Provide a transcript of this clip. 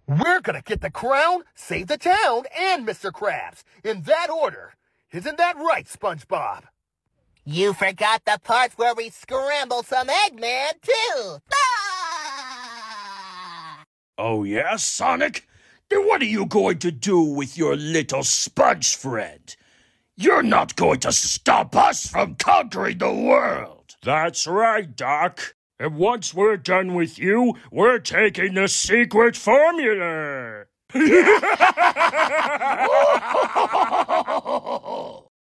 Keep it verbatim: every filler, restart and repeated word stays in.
We're gonna get the crown, save the town, and Mister Krabs. In that order. Isn't that right, SpongeBob? You forgot the parts where we scramble some Eggman, too. Ah! Oh, yeah, Sonic? Then what are you going to do with your little sponge friend? You're not going to stop us from conquering the world. That's right, Doc. And once we're done with you, we're taking the secret formula.